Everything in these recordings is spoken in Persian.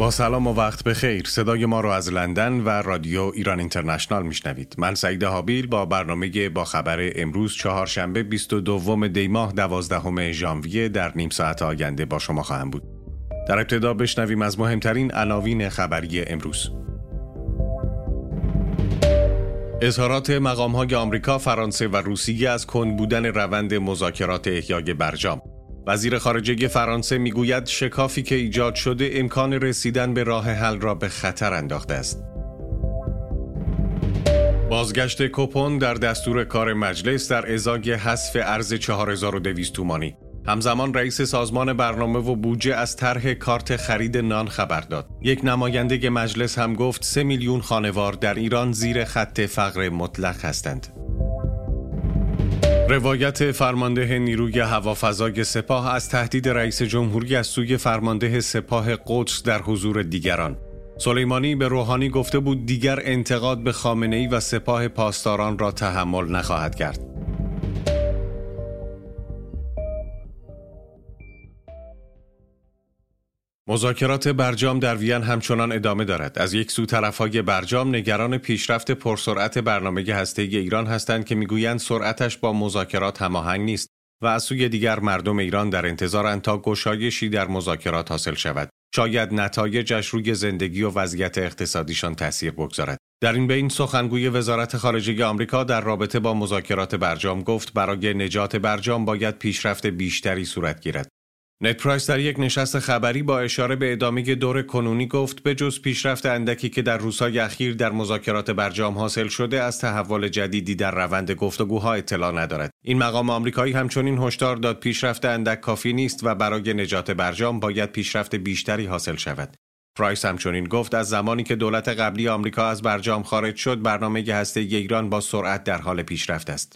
با سلام و وقت بخیر. صدای ما رو از لندن و رادیو ایران اینترنشنال میشنوید. من سعید حابیل با برنامه با خبر امروز چهارشنبه 22 دی ماه 12 ژانویه در نیم ساعت آینده با شما خواهم بود. در ابتدا بشنویم از مهمترین عناوین خبری امروز. اظهارات مقام‌های آمریکا، فرانسه و روسیه از کند بودن روند مذاکرات احیای برجام. وزیر خارجه فرانسه میگوید شکافی که ایجاد شده امکان رسیدن به راه حل را به خطر انداخته است. بازگشت کوپن در دستور کار مجلس در ازای حذف ارز 4200 تومانی. همزمان رئیس سازمان برنامه و بودجه از طرح کارت خرید نان خبر داد. یک نماینده مجلس هم گفت 3 میلیون خانوار در ایران زیر خط فقر مطلق هستند. روایت فرمانده نیروی هوافضای سپاه از تهدید رئیس جمهوری از سوی فرمانده سپاه قدس در حضور دیگران. سلیمانی به روحانی گفته بود دیگر انتقاد به خامنه‌ای و سپاه پاسداران را تحمل نخواهد کرد. مذاکرات برجام در وین همچنان ادامه دارد. از یک سو طرفهای برجام نگران پیشرفت پرسرعت برنامه هسته‌ای ایران هستند که میگویند سرعتش با مذاکرات هماهنگ نیست و از سوی دیگر مردم ایران در انتظارند تا گشایشی در مذاکرات حاصل شود. شاید نتایجش روی زندگی و وضعیت اقتصادیشان تأثیر بگذارد. در این بین سخنگوی وزارت خارجه آمریکا در رابطه با مذاکرات برجام گفت برای نجات برجام باید پیشرفت بیشتری صورت گیرد. نت پرایس در یک نشست خبری با اشاره به ادامه دور کنونی گفت به جز پیشرفت اندکی که در روزهای اخیر در مذاکرات برجام حاصل شده از تحول جدیدی در روند گفتگوها اطلاع ندارد. این مقام آمریکایی همچنین هشدار داد پیشرفت اندک کافی نیست و برای نجات برجام باید پیشرفت بیشتری حاصل شود. پرایس همچنین گفت از زمانی که دولت قبلی آمریکا از برجام خارج شد برنامه هسته‌ای ایران با سرعت در حال پیشرفت است.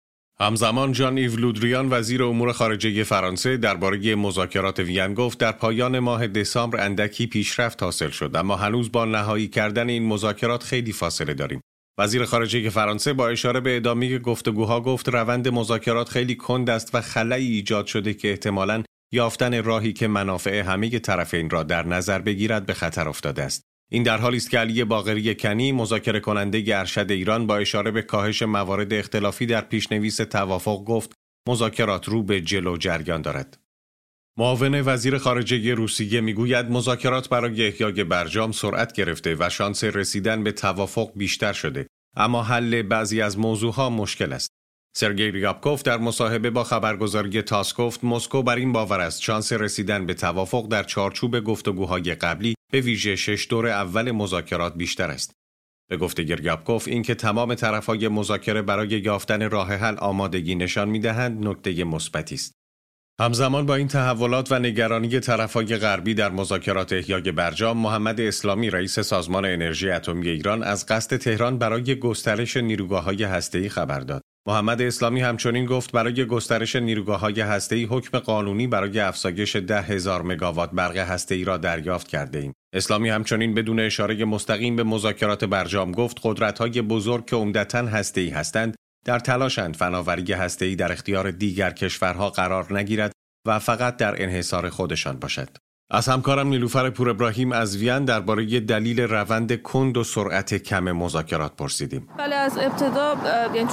همزمان ژان ایو لودریان وزیر امور خارجه فرانسه درباره مذاکرات وین گفت در پایان ماه دسامبر اندکی پیشرفت حاصل شد اما هنوز با نهایی کردن این مذاکرات خیلی فاصله داریم. وزیر خارجه فرانسه با اشاره به ادامه گفتگوها گفت روند مذاکرات خیلی کند است و خلایی ایجاد شده که احتمالاً یافتن راهی که منافع همه طرفین را در نظر بگیرد به خطر افتاده است. این در حالی است که علی باقری کنی مذاکره کننده ارشد ایران با اشاره به کاهش موارد اختلافی در پیشنویس توافق گفت مذاکرات رو به جلو جریان دارد. معاون وزیر خارجه روسیه میگوید مذاکرات برای احیای برجام سرعت گرفته و شانس رسیدن به توافق بیشتر شده اما حل بعضی از موضوعها مشکل است. سرگئی ریابکوف در مصاحبه با خبرگزاری تاس گفت مسکو بر این باور است شانس رسیدن به توافق در چارچوب گفتگوهای قبلی به ویژه 6 دور اول مذاکرات بیشتر است. به گفته ریابکوف اینکه تمام طرفهای مذاکره برای یافتن راه حل آمادگی نشان می‌دهند نکته مثبتی است. همزمان با این تحولات و نگرانی طرفهای غربی در مذاکرات احیای برجام، محمد اسلامی رئیس سازمان انرژی اتمی ایران از قصد تهران برای گسترش نیروگاه‌های هسته‌ای خبر داد. محمد اسلامی همچنین گفت برای گسترش نیروگاه‌های هسته‌ای حکم قانونی برای افزایش 10,000 مگاوات برق هسته‌ای را دریافت کرده‌ایم. اسلامی همچنین بدون اشاره مستقیم به مذاکرات برجام گفت قدرت‌های بزرگ که عمدتاً هسته‌ای هستند در تلاشند فناوری هسته‌ای در اختیار دیگر کشورها قرار نگیرد و فقط در انحصار خودشان باشد. از همکارم نیلوفر پور ابراهیم از وین درباره دلیل روند کند و سرعت کم مذاکرات پرسیدیم. بله از ابتدا یعنی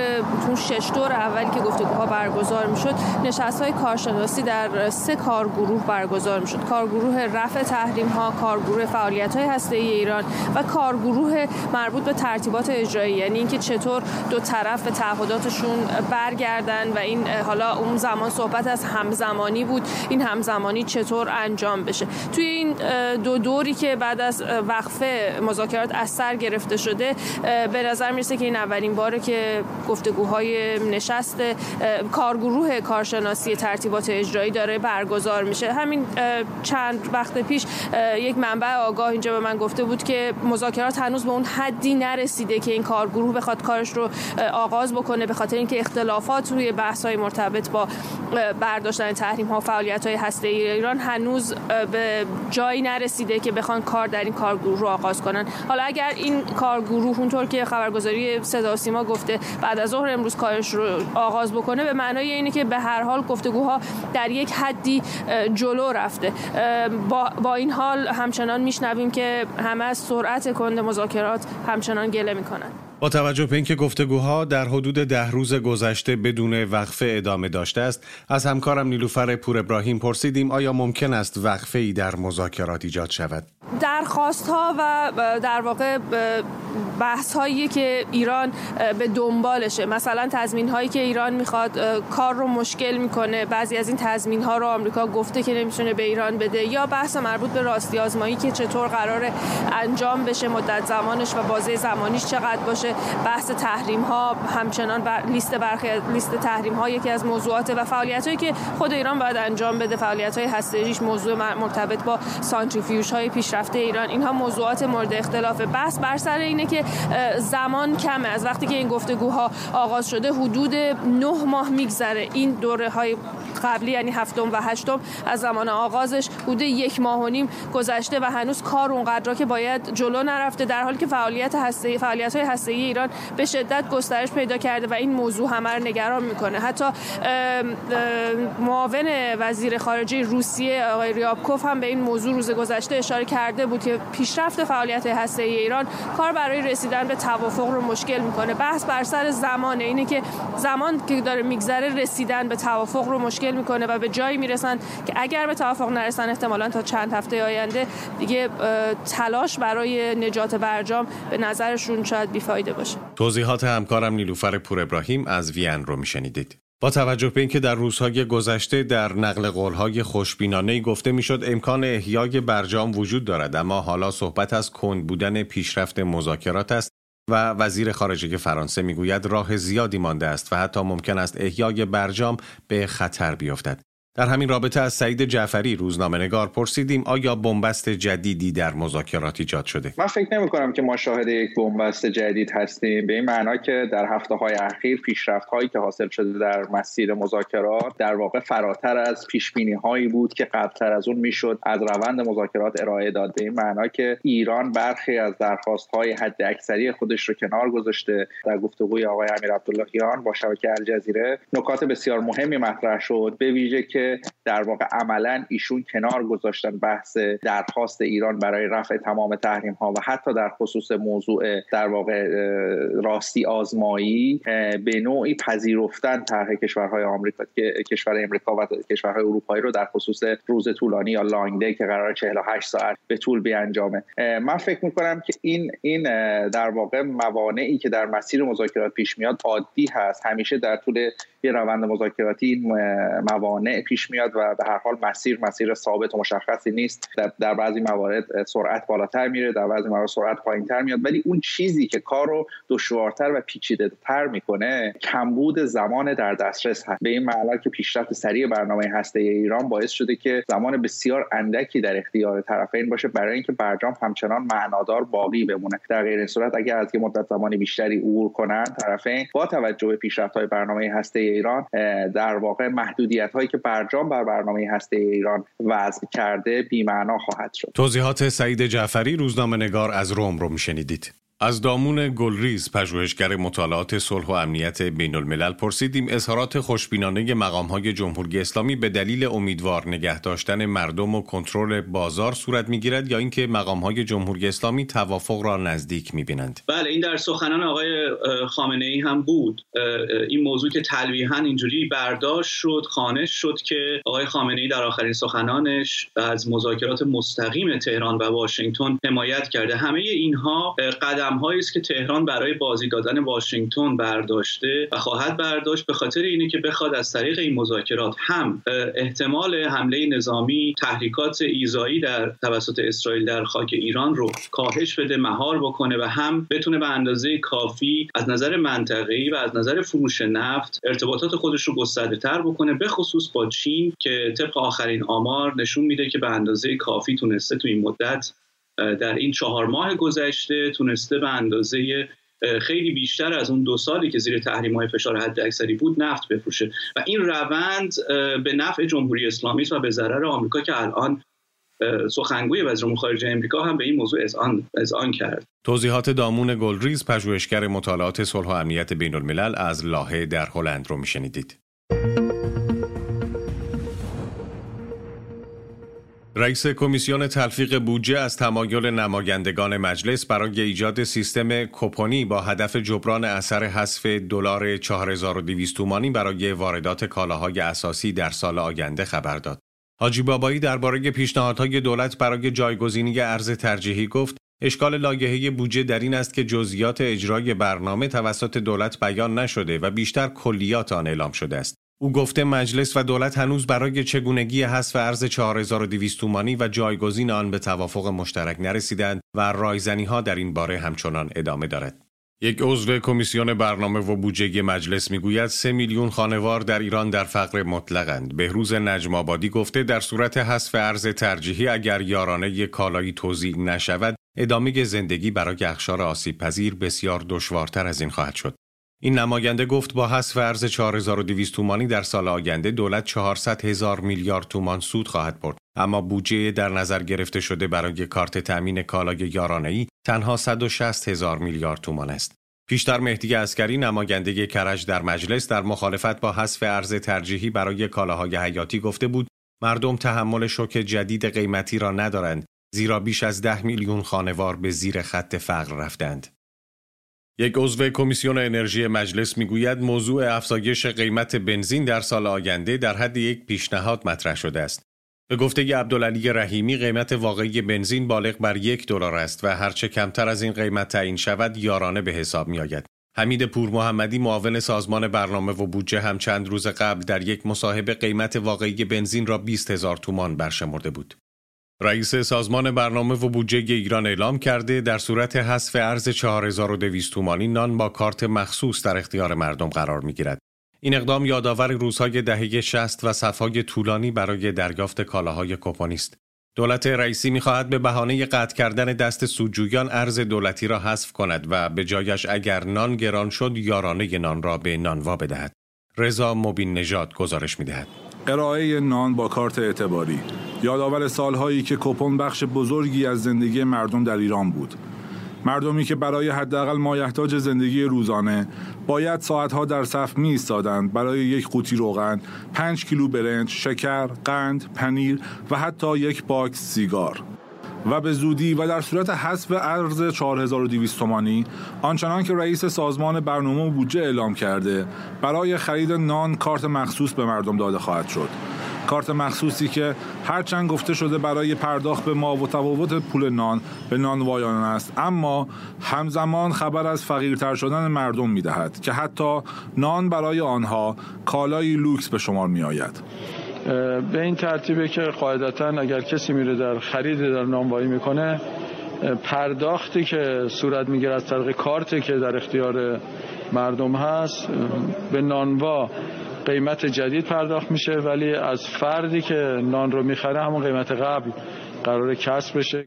تو 6 دور اولی که گفتگوها برگزار میشد نشست‌های کارشناسی در 3 کارگروه برگزار میشد. کارگروه رفع تحریم‌ها، کارگروه فعالیت‌های هسته‌ای ایران و کارگروه مربوط به ترتیبات اجرایی، یعنی اینکه چطور دو طرف به تعهداتشون برگردن و این حالا اون زمان صحبت از همزمانی بود، این همزمانی چطور انجام بشه. توی این 2 دوری که بعد از وقفه مذاکرات از سر گرفته شده به نظر میرسه که این اولین باره که گفتگوهای نشست کارگروه کارشناسی ترتیبات اجرایی داره برگزار میشه. همین چند وقت پیش یک منبع آگاه اینجا به من گفته بود که مذاکرات هنوز به اون حدی نرسیده که این کارگروه بخواد کارش رو آغاز بکنه به خاطر اینکه اختلافات روی بحث‌های مرتبط با برداشتن تحریم‌ها و فعالیت‌های هسته‌ای ایران هنوز به جایی نرسیده که بخوان کار در این کارگروه رو آغاز کنن. حالا اگر این کارگروه اونطور که خبرگزاری صدا و سیما گفته بعد از ظهر امروز کارش رو آغاز بکنه، به معنای اینه که به هر حال گفتگوها در یک حدی جلو رفته. با این حال همچنان میشنویم که همه از سرعت کند مذاکرات همچنان گله میکنن. با توجه به اینکه گفتگوها در حدود 10 روز گذشته بدون وقفه ادامه داشته است، از همکارم نیلوفر پور ابراهیم پرسیدیم آیا ممکن است وقفه‌ای در مذاکرات ایجاد شود؟ درخواست‌ها و در واقع بحث‌هایی که ایران به دنبالشه، مثلا تضمین‌هایی که ایران میخواد کار رو مشکل میکنه، بعضی از این تضمین‌ها رو آمریکا گفته که نمیتونه به ایران بده، یا بحث مربوط به راستی آزمایی که چطور قراره انجام بشه، مدت زمانش و بازه زمانیش چقدر باشه، بحث تحریم‌ها همچنان لیست تحریم‌ها یکی از موضوعات و فعالیت‌هایی که خود ایران باید انجام بده، فعالیت‌های هسته‌ایش، موضوع مرتبط با سانتریفیوژهای پیشرفته ایران، اینها موضوعات مورد اختلاف. بحث بر سر اینه که زمان کمه، از وقتی که این گفتگوها آغاز شده حدود 9 ماه میگذره. این دوره‌های قبلی یعنی 7 و 8 از زمان آغازش حدود 1.5 ماه گذشته و هنوز کار اونقدر که باید جلو نرفته، در حالی که فعالیت‌های هسته‌ای ایران به شدت گسترش پیدا کرده و این موضوع همه رو نگران میکنه. حتی معاون وزیر خارجه روسیه آقای ریابکوف هم به این موضوع روز گذشته اشاره کرده بود که پیشرفت فعالیت هسته‌ای ایران کار برای رسیدن به توافق رو مشکل میکنه. بحث بر سر زمانه، اینه که زمان که داره میگذره رسیدن به توافق رو مشکل میکنه و به جایی میرسن که اگر به توافق نرسن احتمالاً تا چند هفته آینده دیگه تلاش برای نجات برجام به نظرشون شاید بیفایده باشه. توضیحات همکارم نیلوفر پور ابراهیم از وین رو میشنیدید. با توجه به اینکه در روزهای گذشته در نقل قول‌های خوشبینانه‌ای گفته میشد امکان احیای برجام وجود دارد، اما حالا صحبت از کند بودن پیشرفت مذاکرات است و وزیر خارجه فرانسه میگوید راه زیادی مانده است و حتی ممکن است احیای برجام به خطر بیفتد. در همین رابطه از سعید جعفری روزنامه‌نگار پرسیدیم آیا بنبست جدیدی در مذاکرات ایجاد شده؟ من فکر نمی‌کنم که ما شاهد یک بنبست جدید هستیم، به این معنا که در هفته‌های اخیر پیشرفت‌هایی که حاصل شده در مسیر مذاکرات در واقع فراتر از پیش‌بینی‌هایی بود که قبل‌تر از اون میشد از روند مذاکرات ارائه داد. به این معنا که ایران برخی از درخواست‌های حداکثری خودش رو کنار گذاشته. در گفتگوی آقای امیر عبداللهیان با شبکه الجزیره نکات بسیار مهمی مطرح شد، به ویژه که در واقع عملاً ایشون کنار گذاشتن بحث درخواست ایران برای رفع تمام تحریم ها و حتی در خصوص موضوع در واقع راستی آزمایی به نوعی پذیرفتن طرح کشورهای آمریکا که کشور امریکا و کشورهای اروپایی رو در خصوص روز طولانی یا لانگ دی که قرار 48 ساعت به طول بیانجامه. من فکر می‌کنم که این در واقع موانعی که در مسیر مذاکرات پیش میاد عادی هست. همیشه در طول یه روند مذاکراتی این موانع پیش میاد و به هر حال مسیر ثابت و مشخصی نیست. در بعضی موارد سرعت بالاتر میره، در بعضی موارد سرعت پایینتر میاد، ولی اون چیزی که کار رو دشوارتر و پیچیده‌تر میکنه کمبود زمان در دسترس هست. به این معنی که پیشرفت سریع برنامه هسته‌ای ایران باعث شده که زمان بسیار اندکی در اختیار طرفین باشه برای اینکه برجام همچنان معنادار باقی بمونه. در غیر این صورت اگر از یه مدت زمانی بیشتری عبور کنن طرفین با توجه به پیشرفت‌های برنامه هسته‌ای ایران در واقع محدودیت‌هایی که برجام بر برنامه هسته‌ای ایران وضع کرده بی‌معنا خواهد شد. توضیحات سعید جعفری روزنامه‌نگار از روم رو میشنیدید. از دامون گلریز پژوهشگر مطالعات صلح و امنیت بین الملل پرسیدیم اظهارات خوشبینانه مقام‌های جمهوری اسلامی به دلیل امیدوار نگه داشتن مردم و کنترل بازار صورت می‌گیرد یا اینکه مقام‌های جمهوری اسلامی توافق را نزدیک می‌بینند؟ بله، این در سخنان آقای خامنه‌ای هم بود. این موضوع که تلویحاً اینجوری برداشت شد، خوانش شد که آقای خامنه‌ای در آخرین سخنانش از مذاکرات مستقیم تهران و واشنگتن حمایت کرده. همه اینها قدم‌هایی است که تهران برای بازی دادن واشنگتن برداشته و خواهد برداشت، به خاطر اینه که بخواد از طریق این مذاکرات هم احتمال حمله نظامی، تحریکات ایذایی در توسط اسرائیل در خاک ایران رو کاهش بده، مهار بکنه و هم بتونه به اندازه کافی از نظر منطقه‌ای و از نظر فروش نفت ارتباطات خودش رو گسترده‌تر بکنه، به خصوص با چین که طبق آخرین آمار نشون میده که به اندازه کافی تونسته تو این مدت در این 4 ماه گذشته تونسته به اندازه خیلی بیشتر از اون 2 سالی که زیر تحریم‌های فشار حداکثری بود نفت بفروشه و این روند به نفع جمهوری اسلامی است و به ضرر آمریکا که الان سخنگوی وزیر امور خارجه آمریکا هم به این موضوع اذعان کرد. توضیحات دامون گلریز، پژوهشگر مطالعات صلح و امنیت بین الملل از لاهه در هلند رو میشنیدید. رئیس کمیسیون تلفیق بودجه از تمایل نمایندگان مجلس برای ایجاد سیستم کوپنی با هدف جبران اثر حذف دلار 4200 تومانی برای واردات کالاهای اساسی در سال آینده خبر داد. حاجی بابایی درباره پیشنهادهای دولت برای جایگزینی ارز ترجیحی گفت: اشکال لایحه بودجه در این است که جزئیات اجرای برنامه توسط دولت بیان نشده و بیشتر کلیات آن اعلام شده است. او گفته مجلس و دولت هنوز برای چگونگی حذف ارز 4200 تومانی و جایگزین آن به توافق مشترک نرسیدند و رایزنی‌ها در این باره همچنان ادامه دارد. یک عضو کمیسیون برنامه و بودجه مجلس میگوید 3 میلیون خانوار در ایران در فقر مطلقند. بهروز نجم آبادی گفته در صورت حذف ارز ترجیحی اگر یارانه کالایی توزیع نشود، ادامه زندگی برای اقشار آسیب پذیر بسیار دشوارتر از این خواهد شد. این نماینده گفت با حذف ارز 4200 تومانی در سال آینده دولت 400,000 میلیارد تومان سود خواهد برد، اما بودجه در نظر گرفته شده برای کارت تامین کالای یارانه‌ای تنها 160,000 میلیارد تومان است. پیشتر مهدی عسکری نماینده کرج در مجلس در مخالفت با حذف ارز ترجیحی برای کالاهای حیاتی گفته بود مردم تحمل شوک جدید قیمتی را ندارند، زیرا بیش از 10 میلیون خانوار به زیر خط فقر رفتند. یک عضو کمیسیون انرژی مجلس میگوید موضوع افزایش قیمت بنزین در سال آینده در حد یک پیشنهاد مطرح شده است. به گفته عبدالعلی رحیمی قیمت واقعی بنزین بالغ بر $1 است و هرچه کمتر از این قیمت تعیین شود یارانه به حساب می آید. حمید پور محمدی معاون سازمان برنامه و بودجه هم چند روز قبل در یک مصاحبه قیمت واقعی بنزین را 20,000 تومان برشمرده بود. رئیس سازمان برنامه و بودجه ایران اعلام کرده در صورت حذف ارز 4200 تومانی نان با کارت مخصوص در اختیار مردم قرار می‌گیرد. این اقدام یادآور روزهای دهه 60 و صف‌های طولانی برای دریافت کالاهای کوپنی است. دولت رئیسی می‌خواهد به بهانه قطع کردن دست سودجویان ارز دولتی را حذف کند و به جایش اگر نان گران شد یارانه نان را به نانوا بدهد. رضا مبین نژاد گزارش می‌دهد. ارائه نان با کارت اعتباری یادآور سالهایی که کوپن بخش بزرگی از زندگی مردم در ایران بود. مردمی که برای حداقل مایحتاج زندگی روزانه باید ساعتها در صف می‌ایستادند برای یک قوطی روغن، 5 کیلو برنج، شکر، قند، پنیر و حتی یک باکس سیگار. و به زودی و در صورت حذف ارز 4200 تومانی آنچنان که رئیس سازمان برنامه و بودجه اعلام کرده برای خرید نان کارت مخصوص به مردم داده خواهد شد. کارت مخصوصی که هرچند گفته شده برای پرداخت به ما و تفاوت پول نان به نانوایان است، اما همزمان خبر از فقیرتر شدن مردم می‌دهد که حتی نان برای آنها کالای لوکس به شمار می‌آید. به این ترتیبه که قاعدتاً اگر کسی میره در خرید در نانوایی میکنه، پرداختی که صورت میگیره از طریق کارتی که در اختیار مردم هست به نانوا قیمت جدید پرداخت میشه، ولی از فردی که نان رو میخره همون قیمت قبل قراره کسب بشه.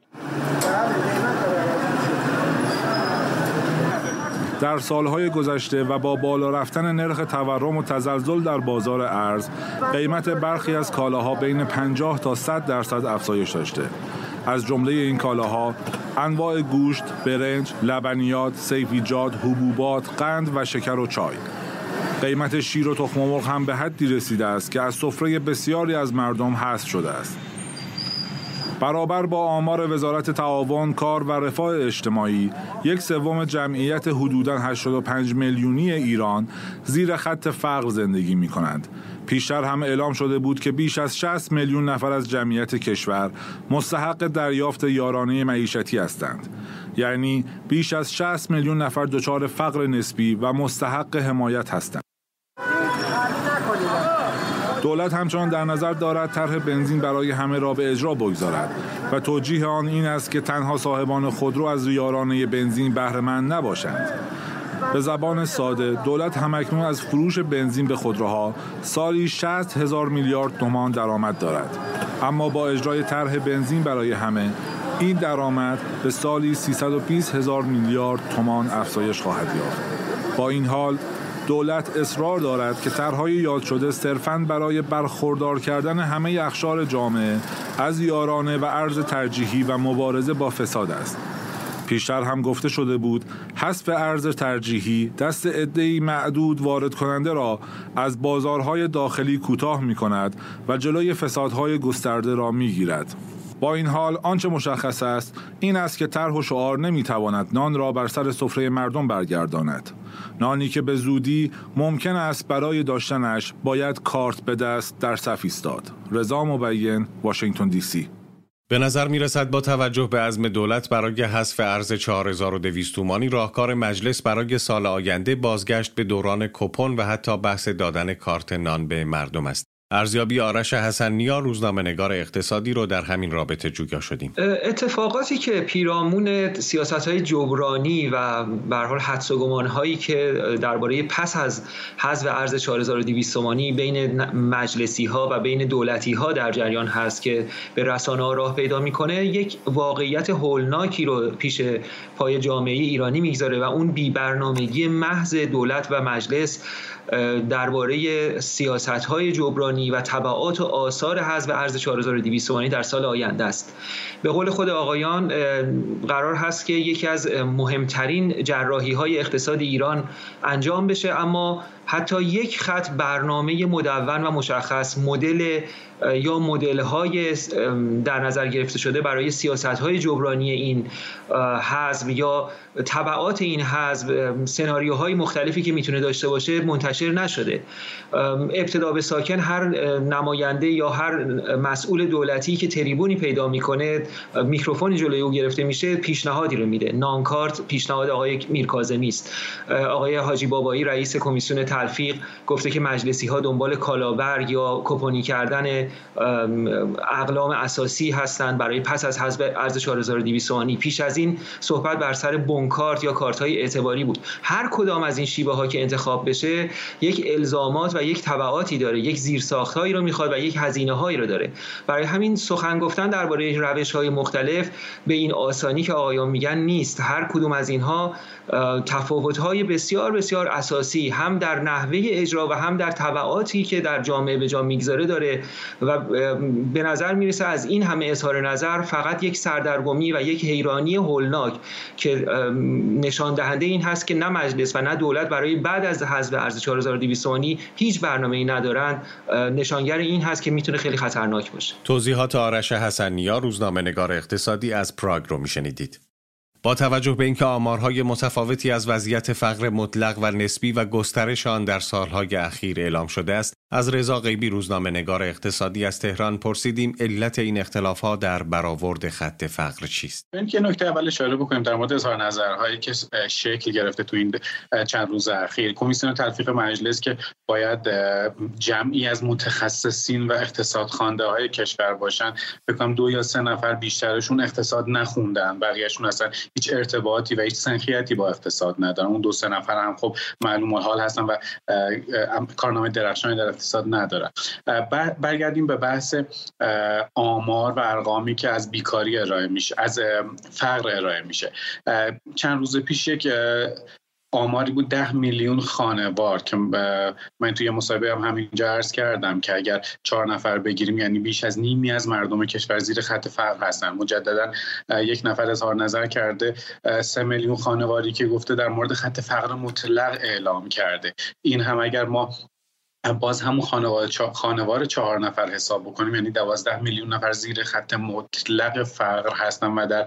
در سالهای گذشته و با بالا رفتن نرخ تورم و تزلزل در بازار ارز، قیمت برخی از کالاها بین 50 تا 100% افزایش داشته. از جمله این کالاها انواع گوشت، برنج، لبنیات، سیفیجات، حبوبات، قند و شکر و چای. قیمت شیر و تخم مرغ هم به حدی رسیده است که از سفره بسیاری از مردم حذف شده است. برابر با آمار وزارت تعاون، کار و رفاه اجتماعی، 1/3 جمعیت حدوداً 85 میلیونی ایران زیر خط فقر زندگی می کنند. پیشتر هم اعلام شده بود که بیش از 60 میلیون نفر از جمعیت کشور مستحق دریافت یارانه معیشتی هستند. یعنی بیش از 60 میلیون نفر دچار فقر نسبی و مستحق حمایت هستند. دولت همچنان در نظر دارد طرح بنزین برای همه را به اجرا بگذارد و توجیه آن این است که تنها صاحبان خودرو از یارانه بنزین بهره مند نباشند. به زبان ساده، دولت همکنون از فروش بنزین به خودروها سالی 60,000 میلیارد تومان درآمد دارد، اما با اجرای طرح بنزین برای همه این درآمد به سالی 320,000 میلیارد تومان افزایش خواهد یافت. با این حال دولت اصرار دارد که طرح‌های یاد شده صرفاً برای برخوردار کردن همه اقشار جامعه از یارانه و ارز ترجیحی و مبارزه با فساد است. پیشتر هم گفته شده بود حذف ارز ترجیحی دست عده‌ای معدود وارد کننده را از بازارهای داخلی کوتاه می‌کند و جلوی فسادهای گسترده را می‌گیرد. با این حال آنچه مشخص است این است که طرح و شعار نمی‌تواند نان را بر سر سفره مردم برگرداند. نانی که به زودی ممکن است برای داشتنش باید کارت به دست در صف ایستاد. رضا مبین، واشنگتن دی سی. به نظر می رسد با توجه به عزم دولت برای حذف ارز 4200 تومانی راهکار مجلس برای سال آینده بازگشت به دوران کوپن و حتی بحث دادن کارت نان به مردم است. ارزیابی آرش حسن‌نیا، روزنامه‌نگار اقتصادی رو در همین رابطه جویا شدیم. اتفاقاتی که پیرامون سیاست‌های جبرانی و به هر حال حدس و گمان‌هایی که درباره پس از حذف ارز 4200 تومانی بین مجلسی‌ها و بین دولتی‌ها در جریان هست که به رسانه‌ها راه پیدا می‌کنه، یک واقعیت هولناکی رو پیش پای جامعه ایرانی می‌گذاره و اون بی‌برنامگی محض دولت و مجلس درباره سیاست‌های جبرانی و تبعات و آثار حذف ارز 4200 تومانی در سال آینده است. به قول خود آقایان قرار هست که یکی از مهمترین جراحی‌های اقتصاد ایران انجام بشه، اما حتی یک خط برنامه مدون و مشخص مدل یا مدل‌های در نظر گرفته شده برای سیاست‌های جبرانی این حذف یا تبعات این حذف، سناریوهای مختلفی که میتونه داشته باشه منتشر نشده. ابتدا به ساکن هر نماینده یا هر مسئول دولتی که تریبونی پیدا میکنه، میکروفونی جلوی او گرفته میشه، پیشنهادی رو میده. نانکارت پیشنهاد آقای میرکاظمی است. آقای حاجی بابایی رئیس کمیسیون تلفیق گفته که مجلسی‌ها دنبال کالابرگ یا کوپنی کردن اقلام اساسی هستند برای پس از حذف ارز 4200 تومانی. پیش از این صحبت بر سر بونکارت یا کارت‌های اعتباری بود. هر کدام از این شیوه‌ها که انتخاب بشه یک الزامات و یک تبعاتی داره، یک زیرساخت‌هایی رو میخواد و یک هزینه‌هایی رو داره. برای همین سخن گفتن درباره روش‌های مختلف به این آسانی که آقایان میگن نیست. هر کدوم از اینها تفاوت‌های بسیار بسیار اساسی هم در نحوه اجرا و هم در تبعاتی که در جامعه به جا میگذاره داره و به نظر میرسه از این همه اظهار نظر فقط یک سردرگمی و یک حیرانی هولناک که نشان دهنده این هست که نه مجلس و نه دولت برای بعد از حذف ارز 4200 تومانی هیچ برنامه‌ای ندارند، نشانگر این هست که میتونه خیلی خطرناک باشه. توضیحات آرش حسن‌نیا، روزنامه‌نگار اقتصادی از پراگ رو میشنیدید. با توجه به اینکه آمارهای متفاوتی از وضعیت فقر مطلق و نسبی و گسترش آن در سالهای اخیر اعلام شده است، از رضا غیبی روزنامه‌نگار اقتصادی از تهران پرسیدیم علت این اختلاف‌ها در برآورد خط فقر چیست. اینکه نکته اول اشاره بکنیم در مورد اظهار نظرهایی که شکل گرفته تو این چند روز اخیر. کمیسیون تلفیق مجلس که باید جمعی از متخصصین و اقتصاد خوانده‌های کشور باشن، فکر کنم 2 یا 3 نفر بیشترشون اقتصاد نخوندن، بقیه‌شون اصلا هیچ ارتباطی و هیچ سنخیتی با اقتصاد ندارن. اون 2-3 نفر هم خب معلوم الحال هستن و کارنامه درخشانی در اقتصاد ندارن. برگردیم به بحث آمار و ارقامی که از بیکاری ارائه میشه، از فقر ارائه میشه. چند روز پیش یک آماری بود 10 میلیون خانوار که من توی مصاحبه هم همینجا عرض کردم که اگر 4 نفر بگیریم یعنی بیش از نیمی از مردم کشور زیر خط فقر هستن. مجددا یک نفر اخظار نظر کرده 3 میلیون خانواری که گفته در مورد خط فقر مطلق اعلام کرده. این هم اگر ما باز همون خانوار 4 نفر حساب بکنیم یعنی 12 میلیون نفر زیر خط مطلق فقر هستن و در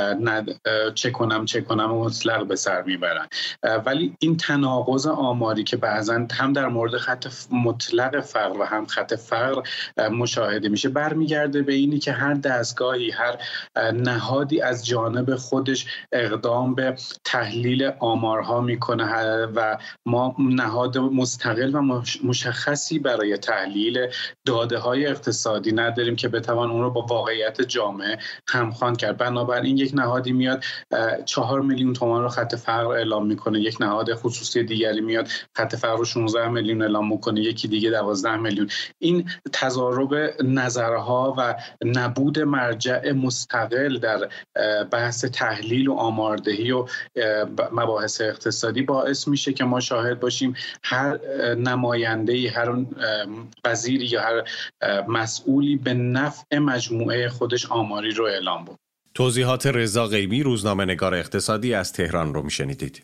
چه کنم مطلق به سر میبرن. ولی این تناقض آماری که بعضا هم در مورد خط مطلق فقر و هم خط فقر مشاهده میشه برمیگرده به اینی که هر دستگاهی، هر نهادی از جانب خودش اقدام به تحلیل آمارها میکنه و ما نهاد مستقل و مشخصی برای تحلیل داده‌های اقتصادی نداریم که بتوان اون رو با واقعیت جامعه همخوان کرد. بنابراین یک نهادی میاد 4 میلیون تومان رو خط فقر اعلام میکنه، یک نهاد خصوصی دیگری میاد خط فقر رو 16 میلیون اعلام میکنه، یکی دیگه 12 میلیون. این تضارب نظرها و نبود مرجع مستقل در بحث تحلیل و آماردهی و مباحث اقتصادی باعث میشه که ما شاهد باشیم هر نماینده‌ای، هر وزیری یا هر مسئولی به نفع مجموعه خودش آماری رو اعلام بود. توضیحات رضا غیبی، روزنامه‌نگار اقتصادی از تهران رو میشنیدید.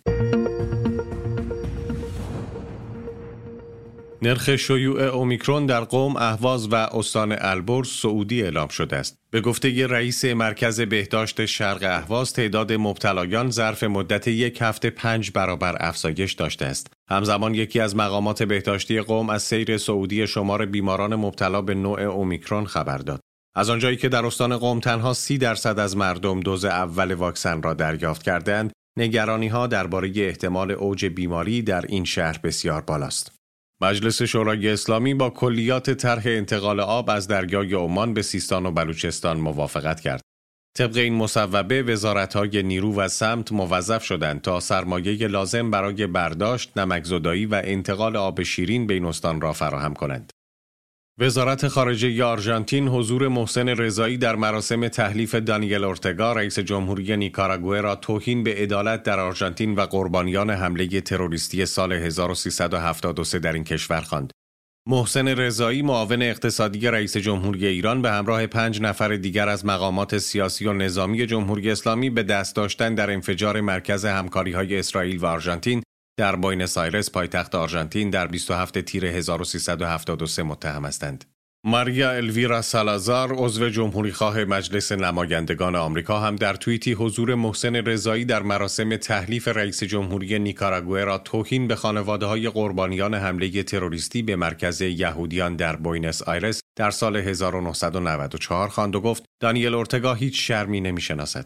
نرخ شیوع اومیکرون در قم، اهواز و استان البرز سعودی اعلام شده است. به گفته رئیس مرکز بهداشت شرق اهواز، تعداد مبتلایان ظرف مدت یک هفته 5 برابر افزایش داشته است. همزمان یکی از مقامات بهداشتی قم از سیر سعودی شمار بیماران مبتلا به نوع اومیکرون خبر داد. از آنجایی که در استان قم تنها 30% از مردم دوز اول واکسن را دریافت کردند، نگرانی‌ها درباره احتمال اوج بیماری در این شهر بسیار بالاست. مجلس شورای اسلامی با کلیات طرح انتقال آب از دریای عمان به سیستان و بلوچستان موافقت کرد. طبق این مصوبه، وزارت‌های نیرو و سمت موظف شدند تا سرمایه لازم برای برداشت، نمک‌زدایی و انتقال آب شیرین بین استان را فراهم کنند. وزارت خارجه آرژانتین حضور محسن رضایی در مراسم تحلیف دانیل اورتگا، رئیس جمهوری نیکاراگوئه، را توهین به عدالت در آرژانتین و قربانیان حمله تروریستی سال 1373 در این کشور خواند. محسن رضایی، معاون اقتصادی رئیس جمهوری ایران، به همراه 5 نفر دیگر از مقامات سیاسی و نظامی جمهوری اسلامی به دست داشتن در انفجار مرکز همکاری‌های اسرائیل و آرژانتین در بوئنوس آیرس، پایتخت آرژانتین، در 27 تیر 1373 متهم هستند. ماریا الویرا سالازار، عضو جمهوریخواه مجلس نمایندگان آمریکا، هم در توییتی حضور محسن رضایی در مراسم تحلیف رئیس جمهوری نیکاراگوئه را توهین به خانواده‌های قربانیان حمله تروریستی به مرکز یهودیان در بوئنوس آیرس در سال 1994 خواند و گفت دانیل اورتگا هیچ شرمی نمی‌شناسد.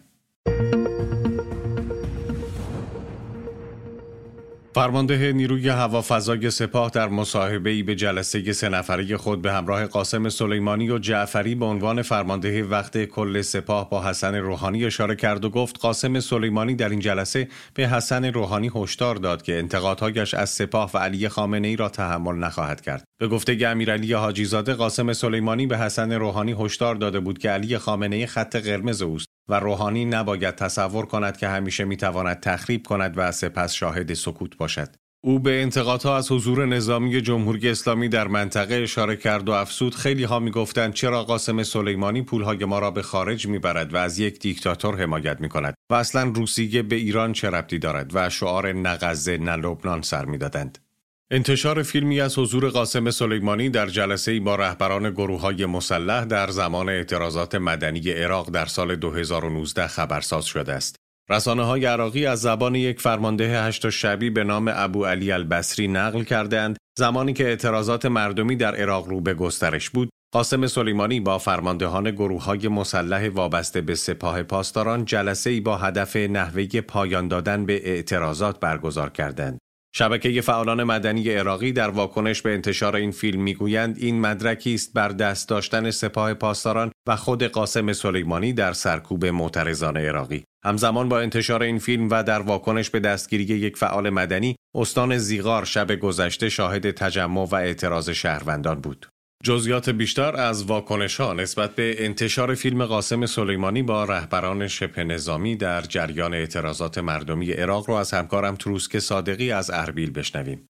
فرمانده نیروی هوافضای سپاه در مصاحبه‌ای به جلسه 3 نفره خود به همراه قاسم سلیمانی و جعفری به عنوان فرمانده وقت کل سپاه با حسن روحانی اشاره کرد و گفت قاسم سلیمانی در این جلسه به حسن روحانی هشدار داد که انتقادهایش از سپاه و علی خامنه‌ای را تحمل نخواهد کرد. به گفته امیرعلی حاجی‌زاده، قاسم سلیمانی به حسن روحانی هشدار داده بود که علی خامنه‌ای خط قرمز اوست و روحانی نباید تصور کند که همیشه میتواند تخریب کند و سپس شاهد سکوت باشد. او به انتقادها از حضور نظامی جمهوری اسلامی در منطقه اشاره کرد و افزود خیلی ها میگفتند چرا قاسم سلیمانی پولهای ما را به خارج میبرد و از یک دیکتاتور حمایت میکند و اصلا روسیه به ایران چه ربطی دارد و شعار نه غزه نه لبنان سر میدادند. انتشار فیلمی از حضور قاسم سلیمانی در جلسه‌ای با رهبران گروه‌های مسلح در زمان اعتراضات مدنی عراق در سال 2019 خبرساز شده است. رسانه‌های عراقی از زبان یک فرمانده هشت شعبی به نام ابو علی البصری نقل کردند زمانی که اعتراضات مردمی در عراق رو به گسترش بود، قاسم سلیمانی با فرماندهان گروه‌های مسلح وابسته به سپاه پاسداران جلسه‌ای با هدف نحوه پایان دادن به اعتراضات برگزار کردند. شبکه فعالان مدنی عراقی در واکنش به انتشار این فیلم میگویند این مدرکی است بر دست داشتن سپاه پاسداران و خود قاسم سلیمانی در سرکوب معترضان عراقی. همزمان با انتشار این فیلم و در واکنش به دستگیری یک فعال مدنی، استان زیغار شب گذشته شاهد تجمع و اعتراض شهروندان بود. جزئیات بیشتر از واکنش‌ها نسبت به انتشار فیلم قاسم سلیمانی با رهبران شبه نظامی در جریان اعتراضات مردمی عراق رو از همکارم تروسک صادقی از اربیل بشنویم.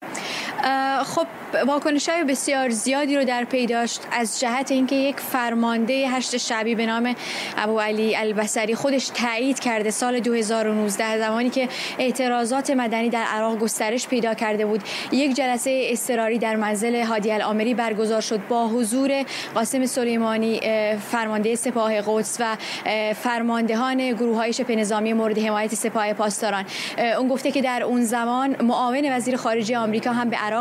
خب واکنش‌های بسیار زیادی رو در پی داشت از جهت اینکه یک فرمانده هشت شعبی به نام ابو علی البصری خودش تایید کرده سال 2019 زمانی که اعتراضات مدنی در عراق گسترش پیدا کرده بود، یک جلسه اضطراری در منزل هادی العامری برگزار شد با حضور قاسم سلیمانی فرمانده سپاه قدس و فرماندهان گروه‌های شبه نظامی مورد حمایت سپاه پاسداران. اون گفته که در اون زمان معاون وزیر خارجه آمریکا هم به عراق سفر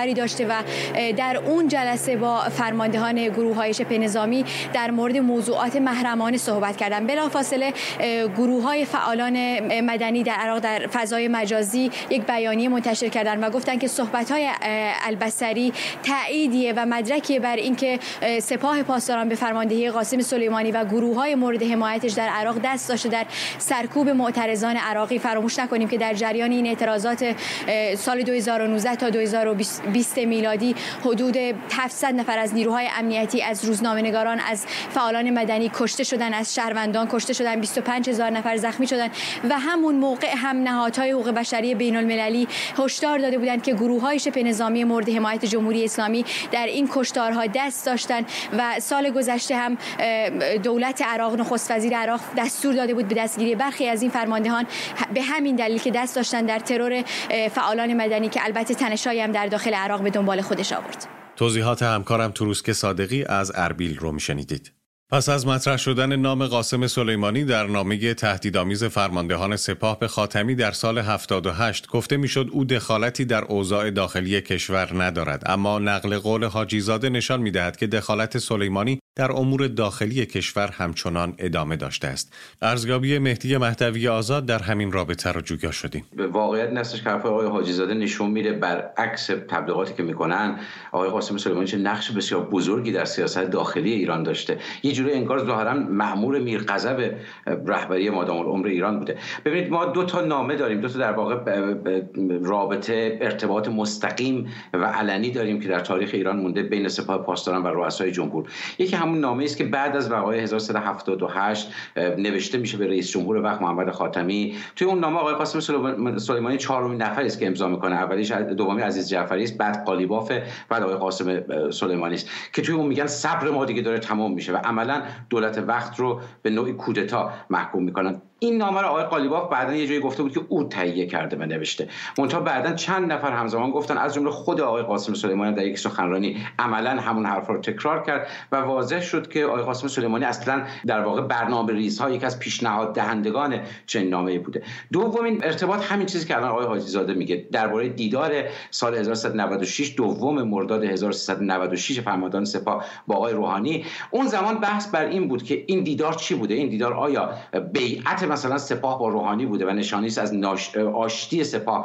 سفری داشته و در اون جلسه با فرماندهان گروه‌های شبه نظامی در مورد موضوعات محرمانه صحبت کردن. بلافاصله گروه‌های فعالان مدنی در عراق در فضای مجازی یک بیانیه منتشر کردن و گفتن که صحبت‌های البصری تأییدیه و مدرکی بر اینکه سپاه پاسداران به فرماندهی قاسم سلیمانی و گروه‌های مورد حمایتش در عراق دست داشته در سرکوب معترضان عراقی. فراموش نکنیم که در جریان این اعتراضات سال 2019 تا 2020 میلادی حدود 700 نفر از نیروهای امنیتی، از روزنامه‌نگاران، از فعالان مدنی کشته شدن، از شهروندان کشته شدن، 25000 نفر زخمی شدن و همون موقع هم نهادهای حقوق بشری بین‌المللی هشدار داده بودند که گروه‌های شبه نظامی مورد حمایت جمهوری اسلامی در این کشتارها دست داشتن و سال گذشته هم دولت عراق، نخست وزیر عراق دستور داده بود به دستگیری برخی از این فرماندهان به همین دلیل که دست داشتن در ترور فعالان مدنی که البته تنش‌هایی هم در داخل عراق به دنبال خودش آورد. توضیحات همکارم توروسک صادقی از اربیل رو میشنیدید. پس از مطرح شدن نام قاسم سلیمانی در نامه تهدیدآمیز فرماندهان سپاه به خاتمی در سال 78 گفته میشد او دخالتی در اوضاع داخلی کشور ندارد، اما نقل قول حاجیزاده نشان میدهد که دخالت سلیمانی در امور داخلی کشور همچنان ادامه داشته است. ارزیابی مهدی مهدوی آزاد در همین رابطه را جویا شدیم. به واقعیت نستش که حرف آقای حاجیزاده نشون میده برعکس تبلیغاتی که میکنن آقای قاسم سلیمانی چه نقش بسیار بزرگی در سیاست داخلی ایران داشته. یه جوری انگار ظاهرا مأمور میرغضب رهبری مادام العمر ایران بوده. ببینید ما دو تا نامه داریم، دو تا در واقع رابطه ارتباط مستقیم و علنی داریم که در تاریخ ایران مونده بین سپاه پاسداران و رؤسای جمهور. یکی همون نامه‌ای است که بعد از وقایع 1378 نوشته میشه به رئیس جمهور وقت محمد خاتمی. توی اون نامه آقای قاسم سلیمانی چهارمین نفری است که امضا میکنه. اولیش دومی عزیز جعفری است، بعد قالیباف، بعد آقای قاسم سلیمانی است که توی اون میگن صبر ما دیگه داره تمام میشه و عملاً دولت وقت رو به نوعی کودتا محکوم میکنن. این نامه رو آقای قالیباف بعداً یه جایی گفته بود که او تهیه کرده و نوشته. منتها بعداً چند نفر همزمان گفتن، از جمله خود آقای قاسم سلیمانی در یک سخنرانی عملاً همون حرفا رو تکرار کرد و واضح شد که آقای قاسم سلیمانی اصلاً در واقع برنامه‌ریزها یک از پیشنهاد دهندگان چنین نامه‌ای بوده. دومین ارتباط همین چیزی که الان آقای حاجیزاده میگه درباره دیدار سال 1396 دوم مرداد 1396 فرماندهان سپاه با آقای روحانی. اون زمان بحث بر این بود که این دیدار چی بوده؟ این دیدار آیا بیعت مثلا سپاه با روحانی بوده و نشانی است از آشتی سپاه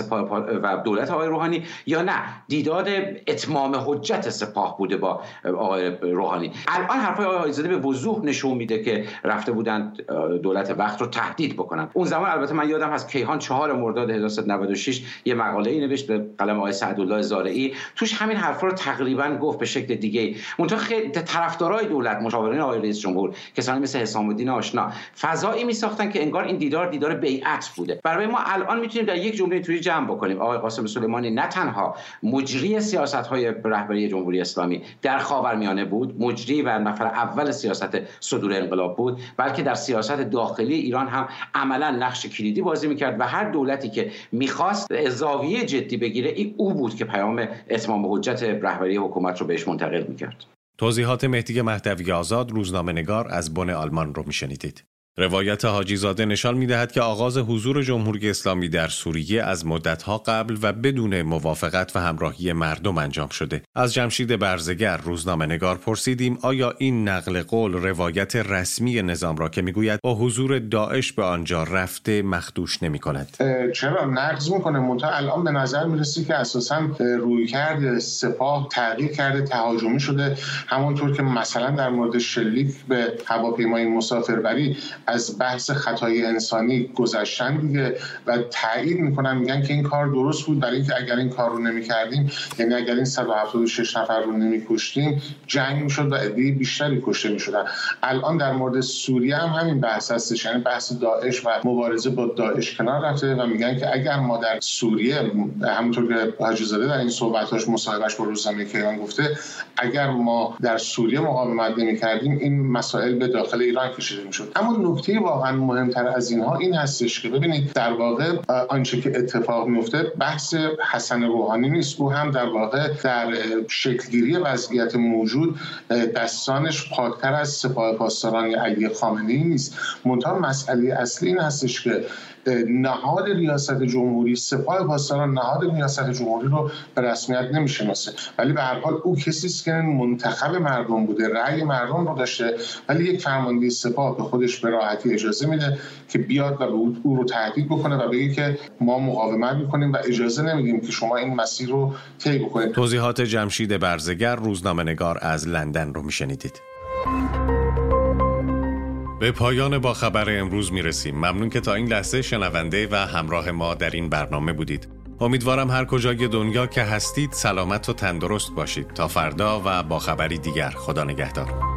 و دولت آقای روحانی، یا نه دیدار اتمام حجت سپاه بوده با آقای روحانی؟ الان حرفای آقای حاجیزاده به وضوح نشون میده که رفته بودن دولت وقت رو تهدید بکنن. اون زمان البته من یادم هست کیهان 4 مرداد 1396 یه مقاله‌ای نوشت به قلم آقای سعدالله زارعی، توش همین حرفا رو تقریبا گفت به شکل دیگه. اونجا خیلی طرفدارای دولت، مشاورین آقای رئیس جمهور، کسانی مثل حسام الدین آشنا فضایی میساختن که انگار این دیدار بیعت بوده. برای ما الان میتونیم در یک جمله اینطوری جمع بکنیم: آقای قاسم سلیمانی نه تنها مجری سیاست‌های رهبری جمهوری اسلامی در خاورمیانه بود، مجری و نفر اول سیاست صدور انقلاب بود، بلکه در سیاست داخلی ایران هم عملاً نقش کلیدی بازی میکرد و هر دولتی که میخواست زاویه جدی بگیره این او بود که پیام اتمام حجت رهبری حکومت رو بهش منتقل میکرد. توضیحات مهدی مهدوی آزاد، روزنامه‌نگار از بن آلمان رو میشنیدید. روایت حاجیزاده نشان می‌دهد که آغاز حضور جمهوری اسلامی در سوریه از مدت‌ها قبل و بدون موافقت و همراهی مردم انجام شده. از جمشید برزگر، روزنامه‌نگار، پرسیدیم آیا این نقل قول روایت رسمی نظام را که می‌گوید با حضور داعش به آنجا رفته مخدوش نمی‌کند؟ چرا نقض می‌کنه؟ منتها الان به نظر می‌رسه که اساساً رویکرد سپاه تغییر کرده، تهاجمی شده، همونطور که مثلا در مورد شلیک به هواپیمای مسافربری از بحث خطای انسانی گذشتن دیگه و تایید میکنن، میگن که این کار درست بود، برای اینکه اگر این کار رو نمیکردیم، یعنی اگر این 176 نفر رو نمیکشتیم، جنگ میشد و عده بیشتری کشته میشدن. الان در مورد سوریه هم همین بحث هستش، یعنی بحث داعش و مبارزه با داعش کنار رفته و میگن که اگر ما در سوریه، همونطور که حاجیزاده در این صحبتاش مصاحبهش با روزنامه کیهان گفته، اگر ما در سوریه مقاومت نمیکردیم این مسائل به داخل ایران کشیده میشد. اما نکته واقعا مهمتر از اینها این هستش که ببینید در واقع آنچه که اتفاق میفته بحث حسن روحانی نیست، او هم در واقع در شکلگیری وضعیت موجود دستانش پاکتر از سپاه پاسداران یا علی خامنه‌ای نیست. منتها مسئله اصلی این هستش که نهاد ریاست جمهوری، سپاه پاسداران نهاد ریاست جمهوری رو به رسمیت نمیشناسه، ولی به هر حال او کسی است که منتخب مردم بوده، رأی مردم رو داشته، ولی یک فرمانده سپاه به خودش به راحتی اجازه میده که بیاد و او رو تهدید بکنه و بگه که ما مقاومت میکنیم و اجازه نمیدیم که شما این مسیر رو طی بکنید. توضیحات جمشید برزگر، روزنامه‌نگار از لندن رو میشنیدید. به پایان با خبر امروز میرسیم. ممنون که تا این لحظه شنونده و همراه ما در این برنامه بودید. امیدوارم هر کجای دنیا که هستید سلامت و تندرست باشید. تا فردا و با خبری دیگر. خدا نگهدار.